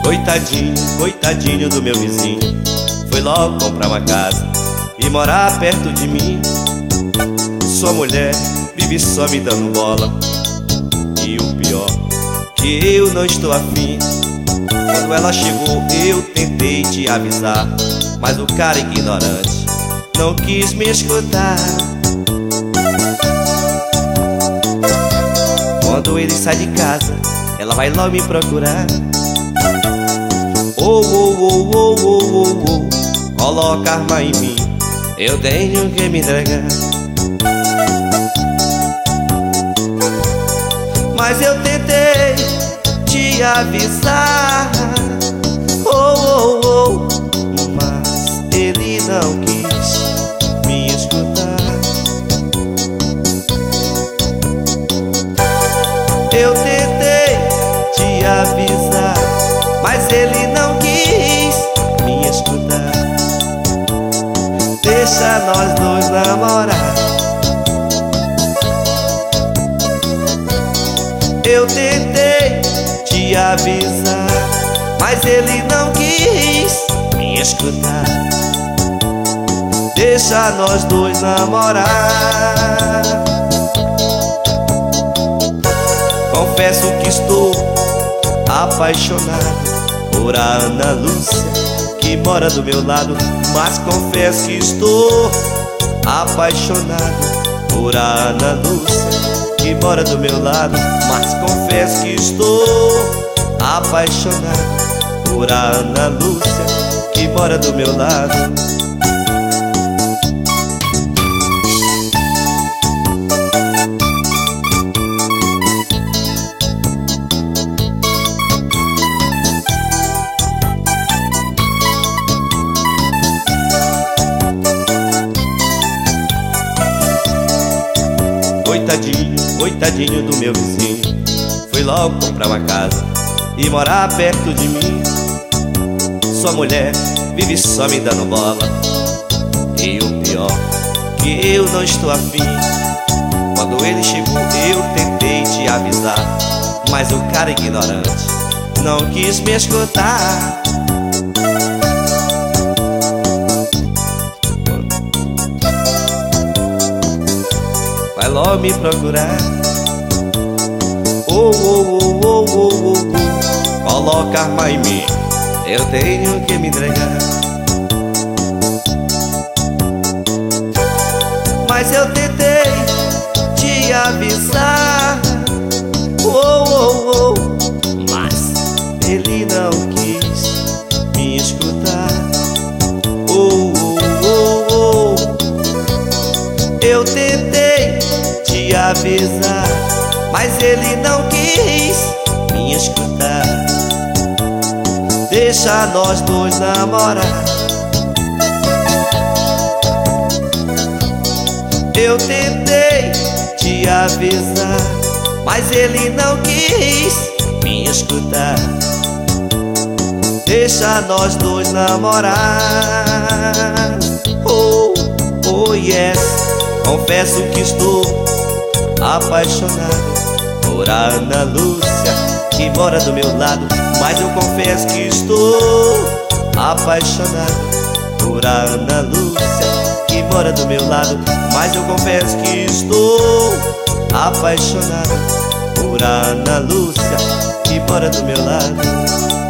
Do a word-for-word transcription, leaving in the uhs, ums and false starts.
Coitadinho, coitadinho do meu vizinho, foi logo comprar uma casa e morar perto de mim. Sua mulher vive só me dando bola, e o pior, que eu não estou afim. Quando ela chegou eu tentei te avisar, mas o cara ignorante não quis me escutar. Quando ele sai de casa, ela vai logo me procurar. Oh, oh, oh, oh, oh, oh, oh, coloca arma em mim, eu tenho que me entregar. Mas eu tentei te avisar, oh, oh, oh, mas ele não quis me escutar. Eu tentei te avisar, mas ele não quis me escutar. Deixa nós dois namorar. Eu tentei te avisar, mas ele não quis me escutar. Deixa nós dois namorar. Confesso que estou apaixonado por a Ana Lúcia, que mora do meu lado. Mas confesso que estou apaixonado por a Ana Lúcia, que mora do meu lado. Mas confesso que estou apaixonado por a Ana Lúcia, que mora do meu lado. Coitadinho, coitadinho do meu vizinho, foi logo comprar uma casa e morar perto de mim. Sua mulher vive só me dando bola, e o pior, que eu não estou afim. Quando ele chegou eu tentei te avisar, mas o cara ignorante não quis me escutar. Vai logo me procurar. Oh, oh, oh, oh, oh, oh, coloca arma em mim, eu tenho que me entregar. Mas eu tentei te avisar, oh, oh, oh, mas ele não quis me escutar. Oh, oh, oh, oh, eu tentei te avisar, mas ele não quis me escutar. Deixa nós dois namorar. Eu tentei te avisar, mas ele não quis me escutar. Deixa nós dois namorar. Oh, oh yes, confesso que estou apaixonado por a Ana Lúcia, que mora do meu lado. Mas eu confesso que estou apaixonado por a Ana Lúcia, que mora do meu lado. Mas eu confesso que estou apaixonado por a Ana Lúcia, que mora do meu lado.